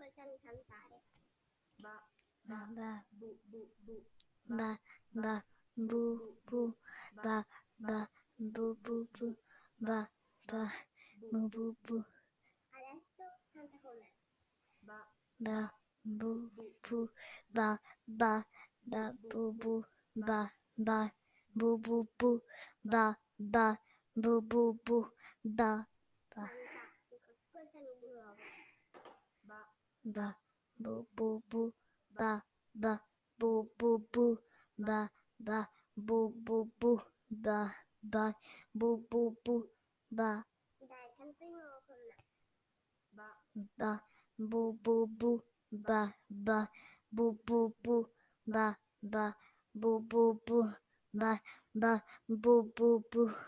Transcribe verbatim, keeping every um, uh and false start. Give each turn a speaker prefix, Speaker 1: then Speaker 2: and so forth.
Speaker 1: ascoltami cantare.
Speaker 2: Ba,
Speaker 3: ba,
Speaker 2: ba, bu, bu, bu,
Speaker 3: ba, ba, bu, bu, ba, ba, bu, bu, bu, ba, ba, bu, bu, bu,
Speaker 1: Adesso canta con me.
Speaker 2: ba,
Speaker 3: ba, bu, bu, ba, ba, da, bu, bu, ba, ba, bu, bu, bu, ba, ba, bu, bu, bu, ba, ba,
Speaker 1: Fantastico, ascoltami di nuovo.
Speaker 2: ba,
Speaker 3: ba, bu, bu, bu, ba, ba, bu, bu, bu, ba, ba, bu, bu, bu, ba, ba, bu, bu, bu, ba,
Speaker 1: Dai, canta di nuovo con me.
Speaker 2: ba,
Speaker 3: ba, bu, bu, bu, ba, ba, bu, bu, bu, ba, ba, bu, bu, bu, ba, ba, bu, bu, bu.